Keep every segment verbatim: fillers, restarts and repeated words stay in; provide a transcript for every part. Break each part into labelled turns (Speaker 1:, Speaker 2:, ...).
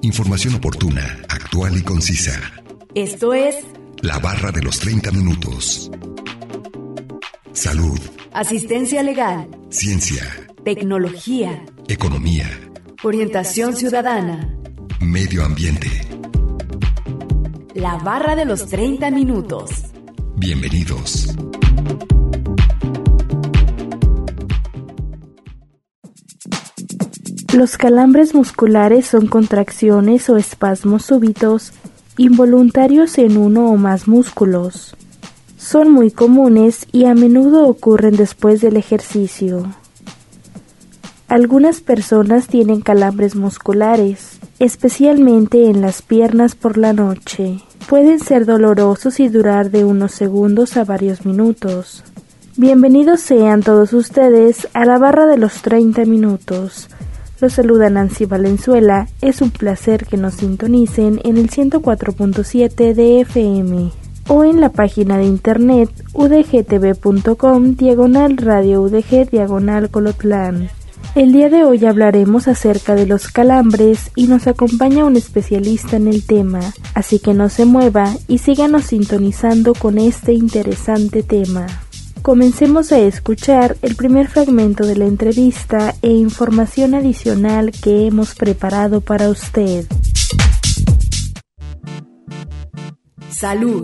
Speaker 1: Información oportuna, actual y concisa.
Speaker 2: Esto es
Speaker 1: La Barra de los treinta minutos. Salud.
Speaker 2: Asistencia legal.
Speaker 1: Ciencia.
Speaker 2: Tecnología.
Speaker 1: Economía.
Speaker 2: Orientación ciudadana.
Speaker 1: Medio ambiente.
Speaker 2: La Barra de los treinta minutos.
Speaker 1: Bienvenidos.
Speaker 3: Los calambres musculares son contracciones o espasmos súbitos involuntarios en uno o más músculos. Son muy comunes y a menudo ocurren después del ejercicio. Algunas personas tienen calambres musculares, especialmente en las piernas por la noche. Pueden ser dolorosos y durar de unos segundos a varios minutos. Bienvenidos sean todos ustedes a la Barra de los treinta minutos. Los saluda Nancy Valenzuela. Es un placer que nos sintonicen en el ciento cuatro punto siete de F M o en la página de internet udgtv.com diagonal radio udg diagonal colotlán. El día de hoy hablaremos acerca de los calambres y nos acompaña un especialista en el tema, así que no se mueva y síganos sintonizando con este interesante tema. Comencemos a escuchar el primer fragmento de la entrevista e información adicional que hemos preparado para usted.
Speaker 2: Salud.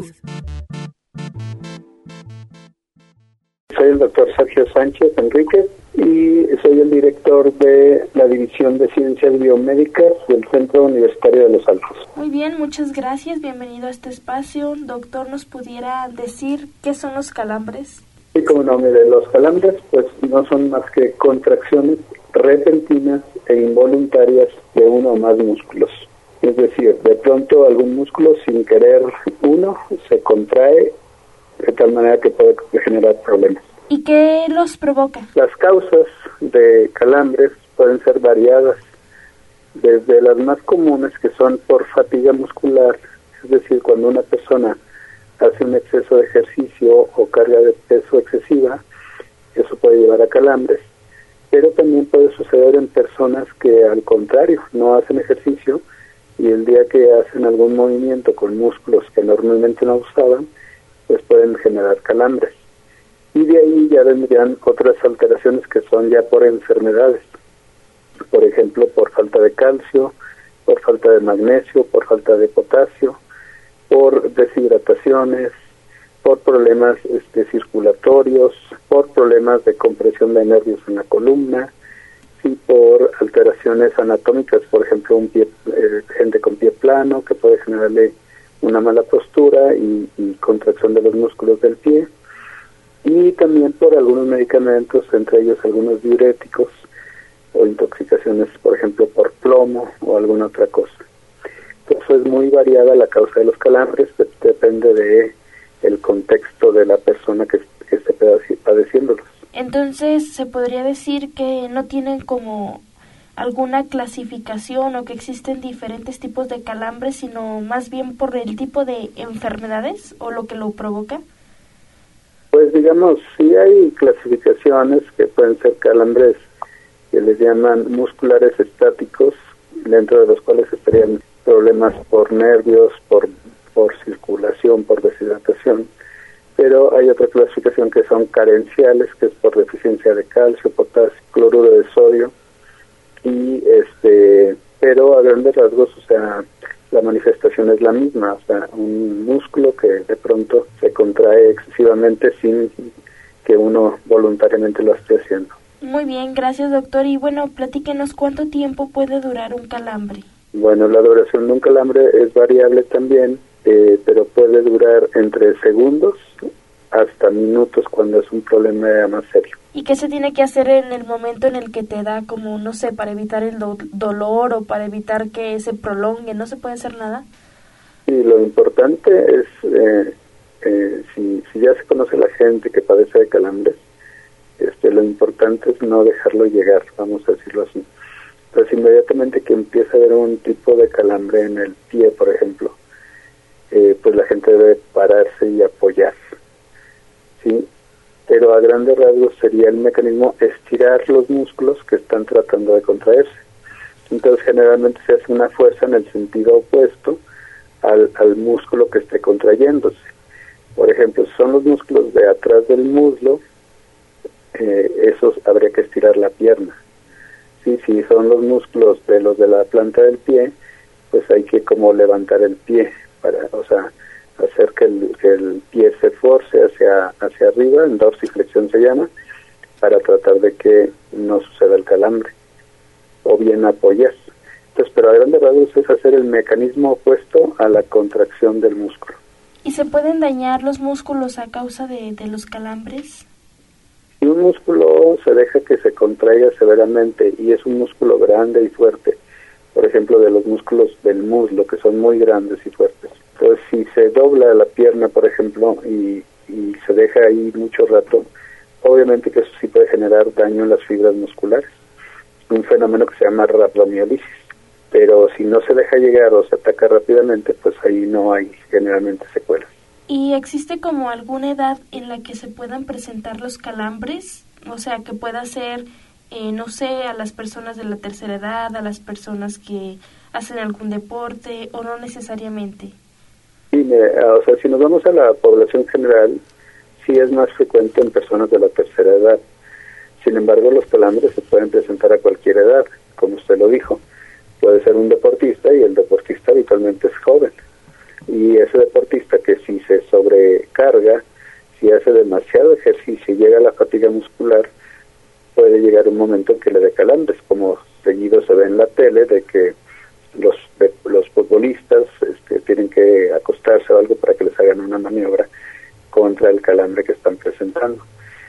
Speaker 4: Soy el doctor Sergio Sánchez Enríquez y soy el director de la División de Ciencias Biomédicas del Centro Universitario de Los Altos.
Speaker 3: Muy bien, muchas gracias. Bienvenido a este espacio. Doctor, ¿nos pudiera decir qué son los calambres?
Speaker 4: Sí, como no, mire, los calambres pues no son más que contracciones repentinas e involuntarias de uno o más músculos. Es decir, de pronto algún músculo sin querer uno se contrae de tal manera que puede generar problemas.
Speaker 3: ¿Y qué los provoca?
Speaker 4: Las causas de calambres pueden ser variadas, desde las más comunes que son por fatiga muscular, es decir, cuando una persona hace un exceso de ejercicio o carga de peso excesiva, eso puede llevar a calambres, pero también puede suceder en personas que al contrario no hacen ejercicio y el día que hacen algún movimiento con músculos que normalmente no usaban, pues pueden generar calambres. Y de ahí ya vendrían otras alteraciones que son ya por enfermedades, por ejemplo por falta de calcio, por falta de magnesio, por falta de potasio, por deshidrataciones, por problemas este, circulatorios, por problemas de compresión de nervios en la columna, y por alteraciones anatómicas, por ejemplo, un pie, eh, gente con pie plano que puede generarle una mala postura y, y contracción de los músculos del pie, y también por algunos medicamentos, entre ellos algunos diuréticos o intoxicaciones, por ejemplo, por plomo o alguna otra cosa. Eso es muy variada la causa de los calambres, depende de el contexto de la persona que, que esté padeciéndolos.
Speaker 3: Entonces, ¿se podría decir que no tienen como alguna clasificación o que existen diferentes tipos de calambres, sino más bien por el tipo de enfermedades o lo que lo provoca?
Speaker 4: Pues digamos, sí hay clasificaciones que pueden ser calambres que les llaman musculares estáticos, dentro de los cuales estarían problemas por nervios, por, por circulación, por deshidratación, pero hay otra clasificación que son carenciales, que es por deficiencia de calcio, potasio, cloruro de sodio, y este, pero a grandes rasgos, o sea, la manifestación es la misma, o sea, un músculo que de pronto se contrae excesivamente sin que uno voluntariamente lo esté haciendo.
Speaker 3: Muy bien, gracias doctor, y bueno, platíquenos cuánto tiempo puede durar un calambre.
Speaker 4: Bueno, la duración de un calambre es variable también, eh, pero puede durar entre segundos hasta minutos cuando es un problema más serio.
Speaker 3: ¿Y qué se tiene que hacer en el momento en el que te da, como, no sé, para evitar el do- dolor o para evitar que se prolongue? ¿No se puede hacer nada?
Speaker 4: Sí, lo importante es, eh, eh, si, si ya se conoce la gente que padece de calambres, este, lo importante es no dejarlo llegar, vamos a decirlo así. Pues inmediatamente que empieza a haber un tipo de calambre en el pie, por ejemplo, eh, pues la gente debe pararse y apoyar, ¿sí? Pero a grandes rasgos sería el mecanismo estirar los músculos que están tratando de contraerse. Entonces generalmente se hace una fuerza en el sentido opuesto al, al músculo que esté contrayéndose. Por ejemplo, si son los músculos de atrás del muslo, eh, esos habría que estirar la pierna. Sí, si son los músculos de los de la planta del pie, pues hay que como levantar el pie, para, o sea, hacer que el, que el pie se force hacia, hacia arriba, en dorsiflexión se llama, para tratar de que no suceda el calambre, o bien apoyar. Entonces, pero a grandes rasgos es hacer el mecanismo opuesto a la contracción del músculo.
Speaker 3: ¿Y se pueden dañar los músculos a causa de, de los calambres?
Speaker 4: Si un músculo se deja que se contraiga severamente y es un músculo grande y fuerte, por ejemplo, de los músculos del muslo, que son muy grandes y fuertes, entonces si se dobla la pierna, por ejemplo, y, y se deja ahí mucho rato, obviamente que eso sí puede generar daño en las fibras musculares, un fenómeno que se llama rhabdomiolisis. Pero si no se deja llegar o se ataca rápidamente, pues ahí no hay generalmente secuelas.
Speaker 3: ¿Y existe como alguna edad en la que se puedan presentar los calambres? O sea, que pueda ser, eh, no sé, a las personas de la tercera edad, a las personas que hacen algún deporte, o no necesariamente.
Speaker 4: Sí, mira, o sea, si nos vamos a la población general, sí es más frecuente en personas de la tercera edad. Sin embargo, los calambres se pueden presentar a cualquier edad, como usted lo dijo. Puede ser un deportista y el deportista habitualmente es joven. Y ese deportista que si se sobrecarga, si hace demasiado ejercicio y llega a la fatiga muscular, puede llegar un momento en que le dé calambres, como seguido se ve en la tele, de que los de, los futbolistas este, tienen que acostarse o algo para que les hagan una maniobra contra el calambre que están presentando.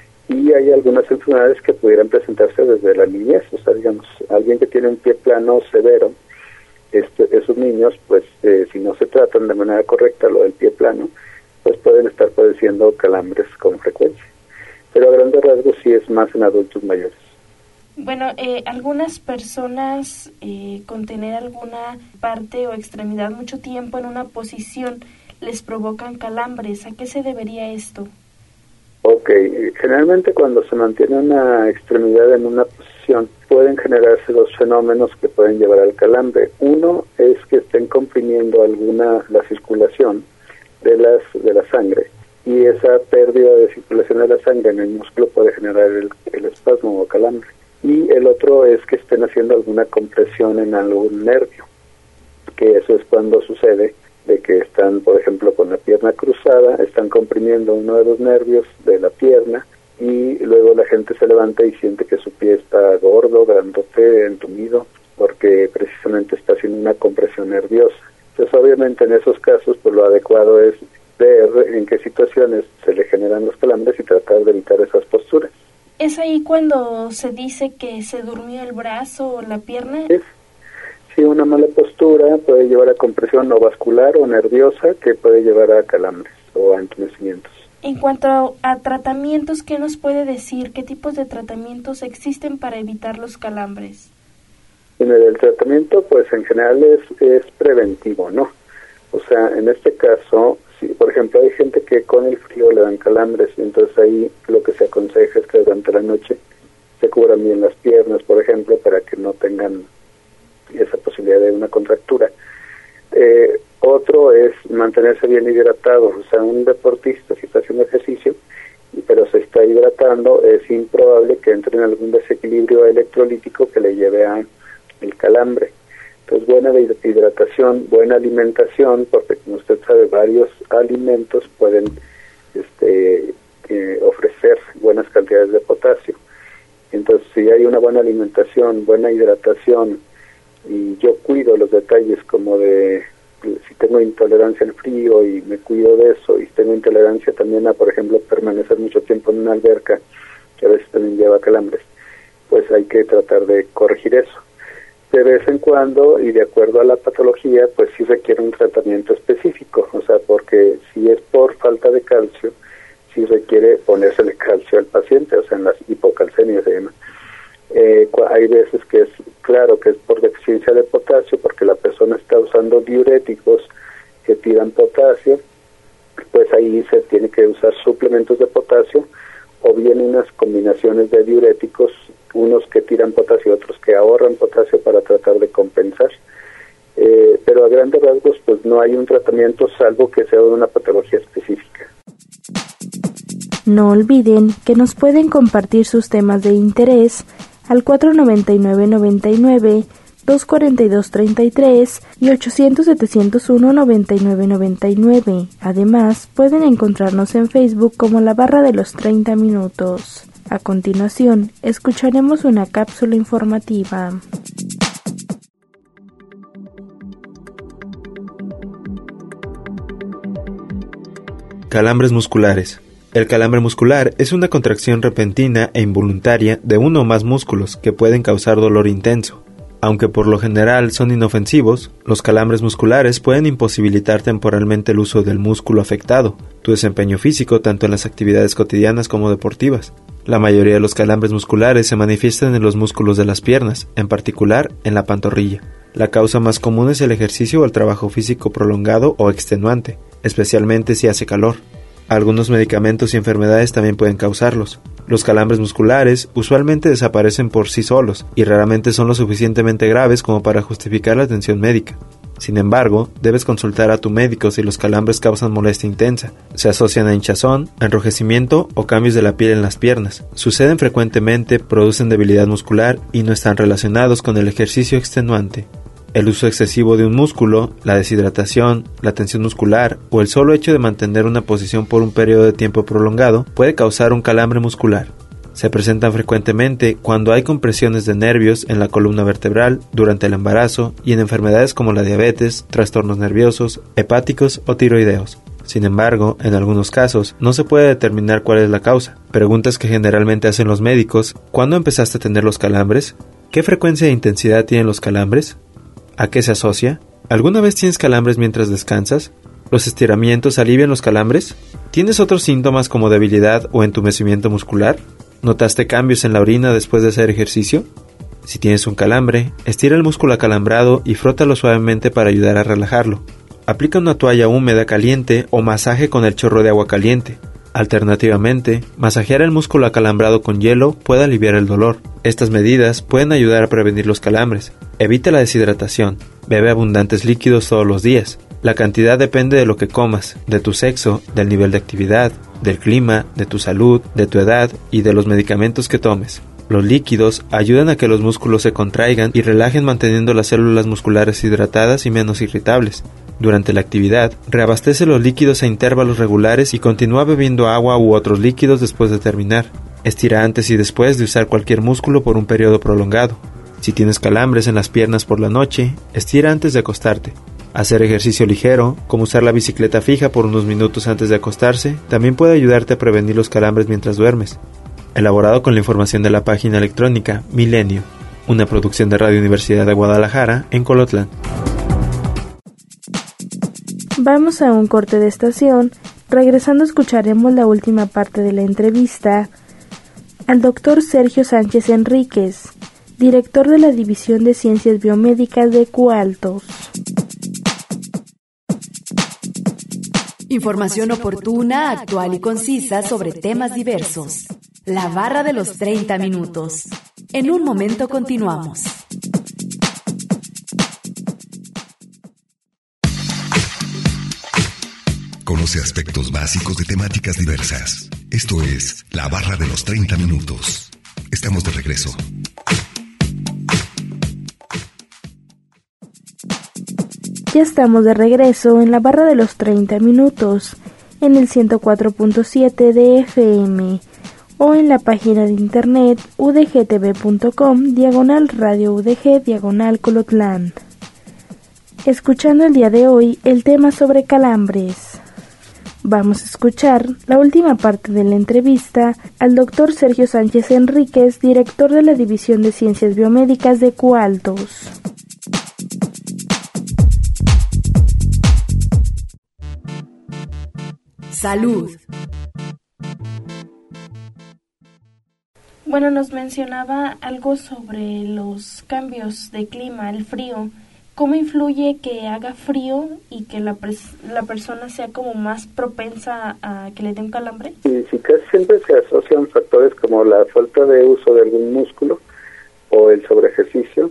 Speaker 4: Y hay algunas enfermedades que pudieran presentarse desde la niñez, o sea, digamos, alguien que tiene un pie plano severo, este, esos niños, pues, eh, si no se tratan de manera correcta lo del pie plano, pues pueden estar padeciendo calambres con frecuencia. Pero a grandes rasgos sí es más en adultos mayores.
Speaker 3: Bueno, eh, algunas personas eh, con tener alguna parte o extremidad mucho tiempo en una posición les provocan calambres. ¿A qué se debería esto?
Speaker 4: Ok, generalmente cuando se mantiene una extremidad en una posición pueden generarse dos fenómenos que pueden llevar al calambre. Uno es que estén comprimiendo alguna la circulación de las de la sangre y esa pérdida de circulación de la sangre en el músculo puede generar el, el espasmo o calambre. Y el otro es que estén haciendo alguna compresión en algún nervio, que eso es cuando sucede de que están, por ejemplo, con la pierna cruzada, están comprimiendo uno de los nervios de la pierna y luego la gente se levanta y siente que su pie está gordo, grandote, entumido, porque precisamente está haciendo una compresión nerviosa. Entonces, obviamente, en esos casos, pues lo adecuado es ver en qué situaciones se le generan los calambres y tratar de evitar esas posturas.
Speaker 3: ¿Es ahí cuando se dice que se durmió el brazo o la pierna?
Speaker 4: Sí. Sí, una mala postura puede llevar a compresión o vascular o nerviosa que puede llevar a calambres o a entumecimientos.
Speaker 3: En cuanto a tratamientos, ¿qué nos puede decir? ¿Qué tipos de tratamientos existen para evitar los calambres?
Speaker 4: En el, el tratamiento, pues en general es, es preventivo, ¿no? O sea, en este caso, si por ejemplo hay gente que con el frío le dan calambres, y entonces ahí lo que se aconseja es que durante la noche se cubran bien las piernas, por ejemplo, para que no tengan esa posibilidad de una contractura. Eh, otro es mantenerse bien hidratado, o sea, un deportista si está haciendo ejercicio, pero se está hidratando, es improbable que entre en algún desequilibrio electrolítico que le lleve a el calambre. Entonces, buena hidratación, buena alimentación, porque como usted sabe, varios alimentos pueden este, eh, ofrecer buenas cantidades de potasio. Entonces, si hay una buena alimentación, buena hidratación, y yo cuido los detalles como de si tengo intolerancia al frío y me cuido de eso, y tengo intolerancia también a, por ejemplo, permanecer mucho tiempo en una alberca, que a veces también lleva calambres, pues hay que tratar de corregir eso. De vez en cuando, y de acuerdo a la patología, pues sí requiere un tratamiento específico, o sea, porque si es por falta de calcio, sí requiere ponérsele calcio al paciente, o sea, en las hipocalcemias se llama. Eh, hay veces que es claro que es por deficiencia de potasio, porque la persona está usando diuréticos que tiran potasio, pues ahí se tiene que usar suplementos de potasio o bien unas combinaciones de diuréticos unos que tiran potasio, otros que ahorran potasio para tratar de compensar. Eh, pero a grandes rasgos pues no hay un tratamiento salvo que sea de una patología específica.
Speaker 3: No olviden que nos pueden compartir sus temas de interés al cuatro noventa y nueve noventa y nueve, dos cuarenta y dos treinta y tres y ochocientos setecientos uno noventa y nueve noventa y nueve. Además, pueden encontrarnos en Facebook como La Barra de los treinta Minutos. A continuación, escucharemos una cápsula informativa.
Speaker 5: Calambres musculares. El calambre muscular es una contracción repentina e involuntaria de uno o más músculos que pueden causar dolor intenso. Aunque por lo general son inofensivos, los calambres musculares pueden imposibilitar temporalmente el uso del músculo afectado, tu desempeño físico tanto en las actividades cotidianas como deportivas. La mayoría de los calambres musculares se manifiestan en los músculos de las piernas, en particular en la pantorrilla. La causa más común es el ejercicio o el trabajo físico prolongado o extenuante, especialmente si hace calor. Algunos medicamentos y enfermedades también pueden causarlos. Los calambres musculares usualmente desaparecen por sí solos y raramente son lo suficientemente graves como para justificar la atención médica. Sin embargo, debes consultar a tu médico si los calambres causan molestia intensa, se asocian a hinchazón, enrojecimiento o cambios de la piel en las piernas. Suceden frecuentemente, producen debilidad muscular y no están relacionados con el ejercicio extenuante. El uso excesivo de un músculo, la deshidratación, la tensión muscular o el solo hecho de mantener una posición por un periodo de tiempo prolongado puede causar un calambre muscular. Se presentan frecuentemente cuando hay compresiones de nervios en la columna vertebral durante el embarazo y en enfermedades como la diabetes, trastornos nerviosos, hepáticos o tiroideos. Sin embargo, en algunos casos no se puede determinar cuál es la causa. Preguntas que generalmente hacen los médicos: ¿cuándo empezaste a tener los calambres? ¿Qué frecuencia e intensidad tienen los calambres? ¿A qué se asocia? ¿Alguna vez tienes calambres mientras descansas? ¿Los estiramientos alivian los calambres? ¿Tienes otros síntomas como debilidad o entumecimiento muscular? ¿Notaste cambios en la orina después de hacer ejercicio? Si tienes un calambre, estira el músculo acalambrado y frótalo suavemente para ayudar a relajarlo. Aplica una toalla húmeda caliente o masaje con el chorro de agua caliente. Alternativamente, masajear el músculo acalambrado con hielo puede aliviar el dolor. Estas medidas pueden ayudar a prevenir los calambres. Evita la deshidratación. Bebe abundantes líquidos todos los días. La cantidad depende de lo que comas, de tu sexo, del nivel de actividad, del clima, de tu salud, de tu edad y de los medicamentos que tomes. Los líquidos ayudan a que los músculos se contraigan y relajen manteniendo las células musculares hidratadas y menos irritables. Durante la actividad, reabastece los líquidos a intervalos regulares y continúa bebiendo agua u otros líquidos después de terminar. Estira antes y después de usar cualquier músculo por un periodo prolongado. Si tienes calambres en las piernas por la noche, estira antes de acostarte. Hacer ejercicio ligero, como usar la bicicleta fija por unos minutos antes de acostarse, también puede ayudarte a prevenir los calambres mientras duermes. Elaborado con la información de la página electrónica Milenio, una producción de Radio Universidad de Guadalajara en Colotlán.
Speaker 3: Vamos a un corte de estación. Regresando escucharemos la última parte de la entrevista al doctor Sergio Sánchez Enríquez, director de la División de Ciencias Biomédicas de Cualtos.
Speaker 2: Información oportuna, actual y concisa sobre temas diversos. La barra de los treinta minutos. En un momento continuamos.
Speaker 1: Conoce aspectos básicos de temáticas diversas. Esto es La Barra de los treinta Minutos. Estamos de regreso.
Speaker 3: Ya estamos de regreso en La Barra de los treinta Minutos, en el ciento cuatro punto siete de F M, o en la página de internet udgtv.com, diagonal radio udg, diagonal Colotlán. Escuchando el día de hoy el tema sobre calambres. Vamos a escuchar la última parte de la entrevista al doctor Sergio Sánchez Enríquez, director de la División de Ciencias Biomédicas de Cualtos.
Speaker 2: Salud.
Speaker 3: Bueno, nos mencionaba algo sobre los cambios de clima, el frío, ¿Cómo influye que haga frío y que la, pres- la persona sea como más propensa a, a que le dé un calambre?
Speaker 4: Sí, sí, casi siempre se asocian factores como la falta de uso de algún músculo o el sobreejercicio,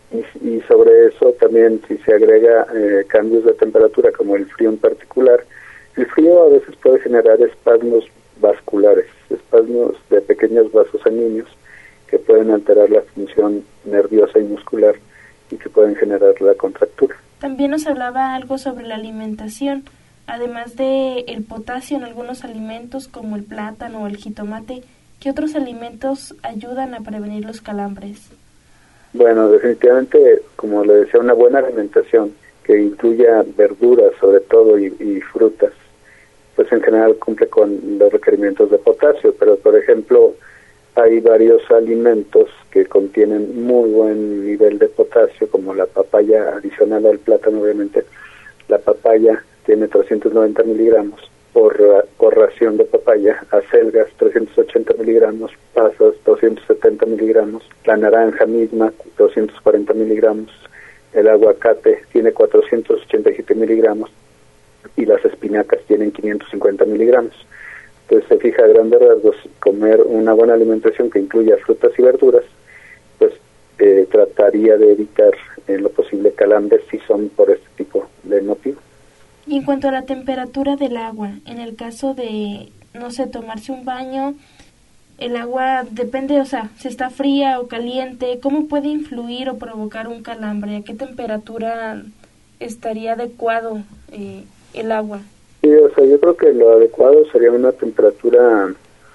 Speaker 4: y, y sobre eso también si se agrega eh, cambios de temperatura como el frío en particular. El frío a veces puede generar espasmos vasculares, espasmos de pequeños vasos sanguíneos que pueden alterar la función nerviosa y muscular y que pueden generar la contractura.
Speaker 3: También nos hablaba algo sobre la alimentación, además de el potasio en algunos alimentos como el plátano o el jitomate. ¿Qué otros alimentos ayudan a prevenir los calambres?
Speaker 4: Bueno, definitivamente, como le decía, una buena alimentación que incluya verduras sobre todo y, y frutas, pues en general cumple con los requerimientos de potasio, pero por ejemplo hay varios alimentos que contienen muy buen nivel de potasio, como la papaya, adicional al plátano obviamente. La papaya tiene trescientos noventa miligramos por, por ración de papaya, acelgas trescientos ochenta miligramos, pasas doscientos setenta miligramos, la naranja misma doscientos cuarenta miligramos, el aguacate tiene cuatrocientos ochenta y siete miligramos y las espinacas tienen quinientos cincuenta miligramos. Entonces se fija a grandes rasgos, comer una buena alimentación que incluya frutas y verduras, pues eh, trataría de evitar en lo posible calambres si son por este tipo de motivo.
Speaker 3: Y en cuanto a la temperatura del agua, en el caso de, no sé, tomarse un baño, el agua depende, o sea, si está fría o caliente, ¿cómo puede influir o provocar un calambre? ¿A qué temperatura estaría adecuado eh, el agua?
Speaker 4: Sí, o sea, yo creo que lo adecuado sería una temperatura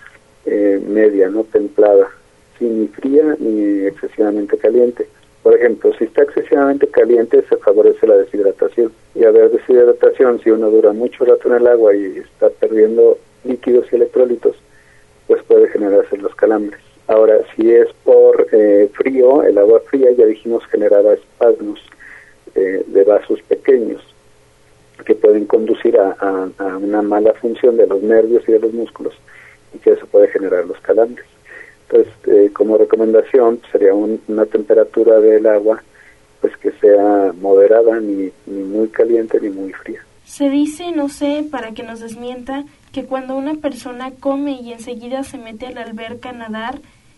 Speaker 4: eh, media, no templada, sí, ni fría ni excesivamente caliente. Por ejemplo, si está excesivamente caliente se favorece la deshidratación, y a ver, deshidratación, si uno dura mucho rato en el agua y está perdiendo líquidos y electrolitos, pues puede generarse los calambres. Ahora, si es por eh, frío, el agua fría, ya dijimos, generará espasmos eh, de vasos pequeños que pueden conducir a, a, a una mala función de los nervios y de los músculos, y que eso puede generar los calambres. Entonces, eh, como recomendación, sería un, una temperatura del agua pues que sea moderada, ni, ni muy caliente ni muy fría.
Speaker 3: Se dice, no sé, para que nos desmienta, que cuando una persona come y enseguida se mete a la alberca a nadar,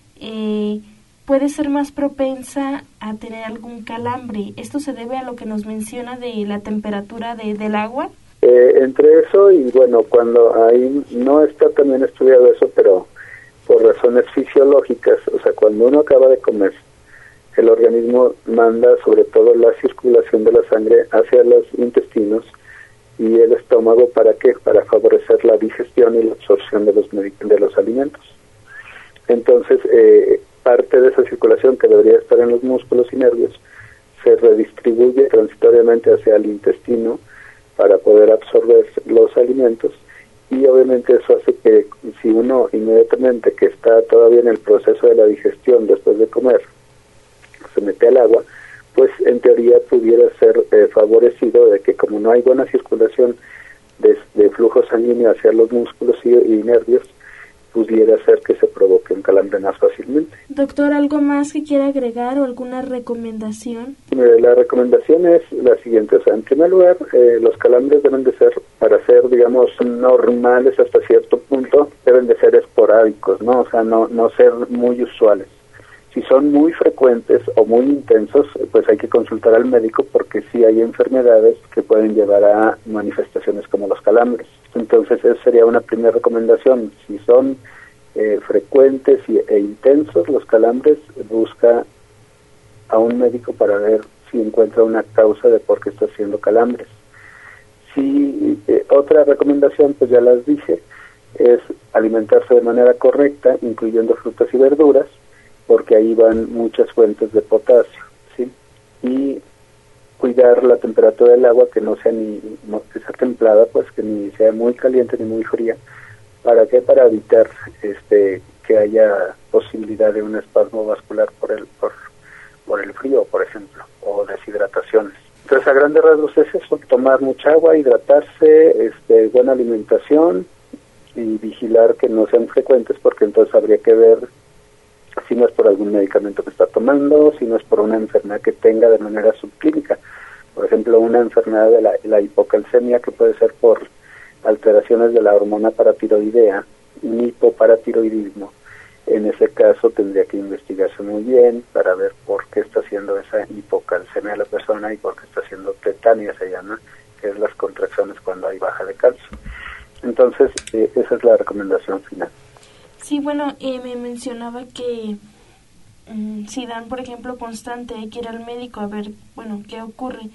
Speaker 3: eh, puede ser más propensa a tener algún calambre. ¿Esto se debe a lo que nos menciona de la temperatura de, del agua?
Speaker 4: Eh, entre eso y bueno, cuando ahí no está también estudiado eso, pero por razones fisiológicas, o sea, cuando uno acaba de comer, el organismo manda sobre todo la circulación de la sangre hacia los intestinos y el estómago. ¿Para qué? Para favorecer la digestión y la absorción de los, de los alimentos. Entonces, eh, parte de esa circulación que debería estar en los músculos y nervios se redistribuye transitoriamente hacia el intestino para poder absorber los alimentos, y obviamente eso hace que si uno inmediatamente que está todavía en el proceso de la digestión después de comer se mete al agua, pues en teoría pudiera ser eh, favorecido de que, como no hay buena circulación de, de flujo sanguíneo hacia los músculos y, y nervios, pudiera ser que se provoque un calambre más fácilmente.
Speaker 3: Doctor, ¿algo más que quiera agregar o alguna recomendación?
Speaker 4: Eh, la recomendación es la siguiente, o sea, en primer lugar, eh, los calambres deben de ser, para ser, digamos, normales hasta cierto punto, deben de ser esporádicos, ¿no? O sea, no, no ser muy usuales. Si son muy frecuentes o muy intensos, pues hay que consultar al médico, porque sí hay enfermedades que pueden llevar a manifestaciones como los calambres. Entonces, esa sería una primera recomendación. Si son eh, frecuentes y, e intensos los calambres, busca a un médico para ver si encuentra una causa de por qué está haciendo calambres. Si eh, otra recomendación, pues ya las dije, es alimentarse de manera correcta, incluyendo frutas y verduras, porque ahí van muchas fuentes de potasio, ¿sí? Y cuidar la temperatura del agua, que no sea ni no, que sea templada, pues que ni sea muy caliente ni muy fría. ¿Para qué? Para evitar este que haya posibilidad de un espasmo vascular por el por, por el frío, por ejemplo, o deshidrataciones. Entonces, a grandes rasgos es eso: tomar mucha agua, hidratarse, este buena alimentación y vigilar que no sean frecuentes, porque entonces habría que ver si no es por algún medicamento que está tomando, si no es por una enfermedad que tenga de manera subclínica. ejemplo, una enfermedad de la, la hipocalcemia, que puede ser por alteraciones de la hormona paratiroidea, un hipoparatiroidismo. En ese caso tendría que investigarse muy bien para ver por qué está haciendo esa hipocalcemia la persona y por qué está haciendo tetania, se llama, que es las contracciones cuando hay baja de calcio. Entonces, eh, esa es la recomendación final.
Speaker 6: Sí, bueno, eh, me mencionaba que um, si dan, por ejemplo, constante, hay que ir al médico a ver, bueno, qué ocurre.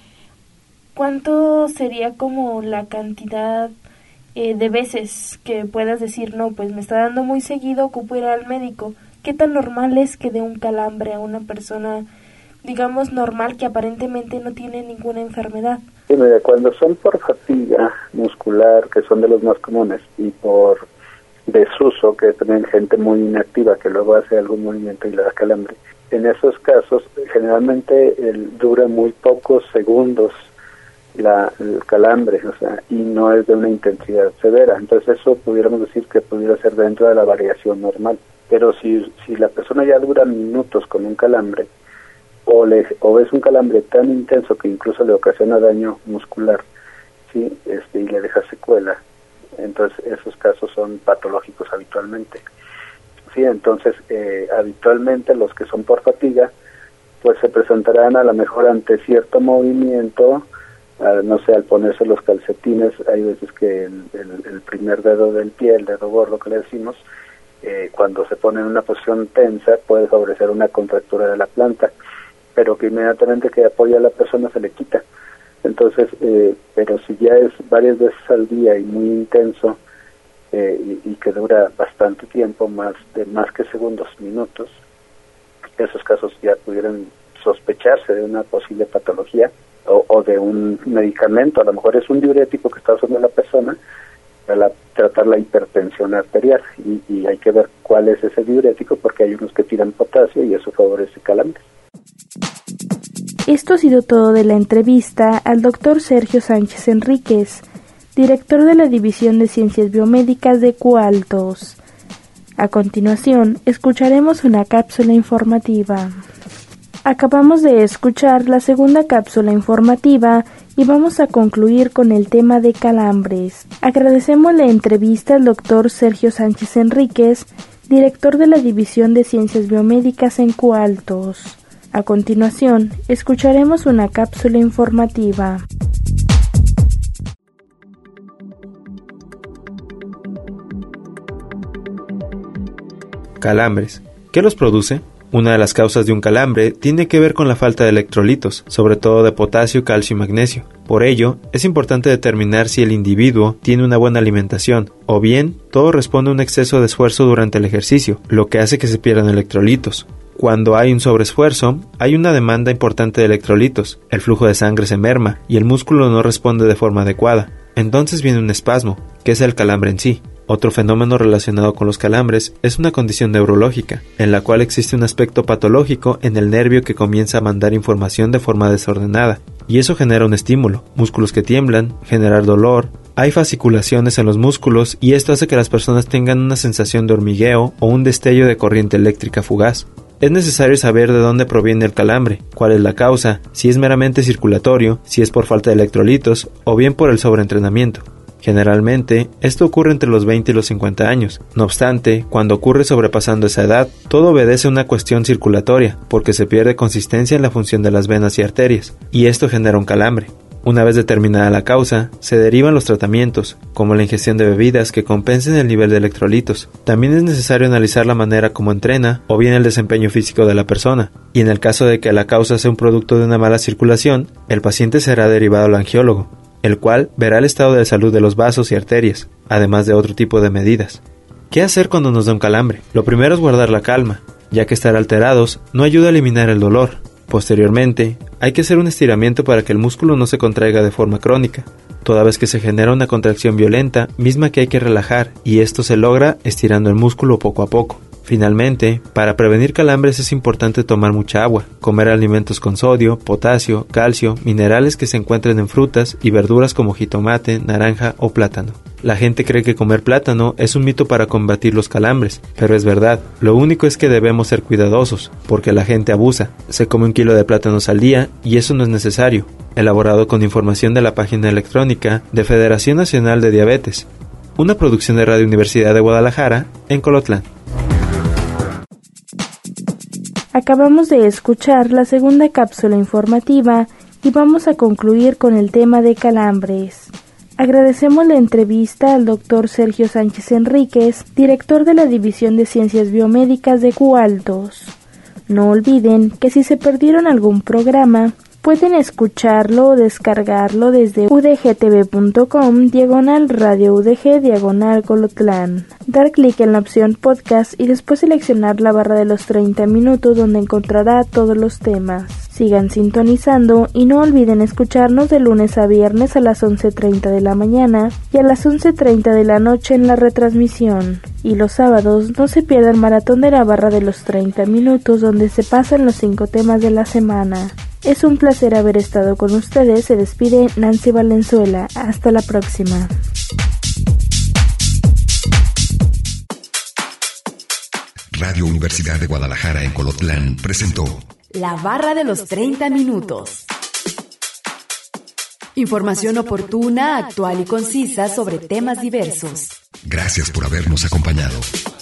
Speaker 6: ¿Cuánto sería como la cantidad eh, de veces que puedas decir, no, pues me está dando muy seguido, ocupo ir al médico? ¿Qué tan normal es que dé un calambre a una persona, digamos, normal, que aparentemente no tiene ninguna enfermedad?
Speaker 4: Sí, mira, cuando son por fatiga muscular, que son de los más comunes, y por desuso, que es también gente muy inactiva que luego hace algún movimiento y le da calambre, en esos casos generalmente el, dura muy pocos segundos la, el calambre, o sea, y no es de una intensidad severa. Entonces eso pudiéramos decir que pudiera ser dentro de la variación normal. Pero si, si la persona ya dura minutos con un calambre, o, le, o es un calambre tan intenso que incluso le ocasiona daño muscular, sí, este, y le deja secuela, entonces esos casos son patológicos habitualmente. Sí, entonces eh, habitualmente los que son por fatiga, pues se presentarán a lo mejor ante cierto movimiento, a, no sé, al ponerse los calcetines. Hay veces que el, el, el primer dedo del pie, el dedo gordo que le decimos, eh, cuando se pone en una posición tensa puede favorecer una contractura de la planta, pero que inmediatamente que apoya a la persona se le quita. Entonces, eh, pero si ya es varias veces al día y muy intenso, eh, y, y que dura bastante tiempo, más de más que segundos, minutos, esos casos ya pudieran sospecharse de una posible patología o, o de un medicamento. A lo mejor es un diurético que está usando la persona para la, tratar la hipertensión arterial, y, y hay que ver cuál es ese diurético, porque hay unos que tiran potasio y eso favorece calambres.
Speaker 3: Esto ha sido todo de la entrevista al doctor Sergio Sánchez Enríquez, director de la División de Ciencias Biomédicas de Cualtos. A continuación, escucharemos una cápsula informativa. Acabamos de escuchar la segunda cápsula informativa y vamos a concluir con el tema de calambres. Agradecemos la entrevista al doctor Sergio Sánchez Enríquez, director de la División de Ciencias Biomédicas en Cualtos. A continuación, escucharemos una cápsula informativa.
Speaker 5: Calambres. ¿Qué los produce? Una de las causas de un calambre tiene que ver con la falta de electrolitos, sobre todo de potasio, calcio y magnesio. Por ello, es importante determinar si el individuo tiene una buena alimentación, o bien todo responde a un exceso de esfuerzo durante el ejercicio, lo que hace que se pierdan electrolitos. Cuando hay un sobreesfuerzo, hay una demanda importante de electrolitos, el flujo de sangre se merma y el músculo no responde de forma adecuada. Entonces viene un espasmo, que es el calambre en sí. Otro fenómeno relacionado con los calambres es una condición neurológica, en la cual existe un aspecto patológico en el nervio que comienza a mandar información de forma desordenada, y eso genera un estímulo, músculos que tiemblan, generar dolor, hay fasciculaciones en los músculos y esto hace que las personas tengan una sensación de hormigueo o un destello de corriente eléctrica fugaz. Es necesario saber de dónde proviene el calambre, cuál es la causa, si es meramente circulatorio, si es por falta de electrolitos o bien por el sobreentrenamiento. Generalmente, esto ocurre entre los veinte y los cincuenta años. No obstante, cuando ocurre sobrepasando esa edad, todo obedece a una cuestión circulatoria, porque se pierde consistencia en la función de las venas y arterias, y esto genera un calambre. Una vez determinada la causa, se derivan los tratamientos, como la ingestión de bebidas que compensen el nivel de electrolitos. También es necesario analizar la manera como entrena o bien el desempeño físico de la persona, y en el caso de que la causa sea un producto de una mala circulación, el paciente será derivado al angiólogo, el cual verá el estado de salud de los vasos y arterias, además de otro tipo de medidas. ¿Qué hacer cuando nos da un calambre? Lo primero es guardar la calma, ya que estar alterados no ayuda a eliminar el dolor. Posteriormente, hay que hacer un estiramiento para que el músculo no se contraiga de forma crónica, toda vez que se genera una contracción violenta, misma que hay que relajar, y esto se logra estirando el músculo poco a poco. Finalmente, para prevenir calambres es importante tomar mucha agua, comer alimentos con sodio, potasio, calcio, minerales que se encuentren en frutas y verduras como jitomate, naranja o plátano. La gente cree que comer plátano es un mito para combatir los calambres, pero es verdad. Lo único es que debemos ser cuidadosos, porque la gente abusa. Se come un kilo de plátanos al día y eso no es necesario. Elaborado con información de la página electrónica de Federación Nacional de Diabetes. Una producción de Radio Universidad de Guadalajara en Colotlán.
Speaker 3: Acabamos de escuchar la segunda cápsula informativa y vamos a concluir con el tema de calambres. Agradecemos la entrevista al doctor Sergio Sánchez Enríquez, director de la División de Ciencias Biomédicas de Cualtos. No olviden que si se perdieron algún programa, pueden escucharlo o descargarlo desde udgtv.com diagonal radio udg diagonal Colotlán. Dar clic en la opción podcast y después seleccionar la barra de los treinta minutos donde encontrará todos los temas. Sigan sintonizando y no olviden escucharnos de lunes a viernes a las once treinta de la mañana y a las once treinta de la noche en la retransmisión. Y los sábados no se pierdan el maratón de la barra de los treinta minutos donde se pasan los cinco temas de la semana. Es un placer haber estado con ustedes. Se despide Nancy Valenzuela. Hasta la próxima.
Speaker 1: Radio Universidad de Guadalajara en Colotlán presentó
Speaker 2: La barra de los treinta minutos. Información oportuna, actual y concisa sobre temas diversos.
Speaker 1: Gracias por habernos acompañado.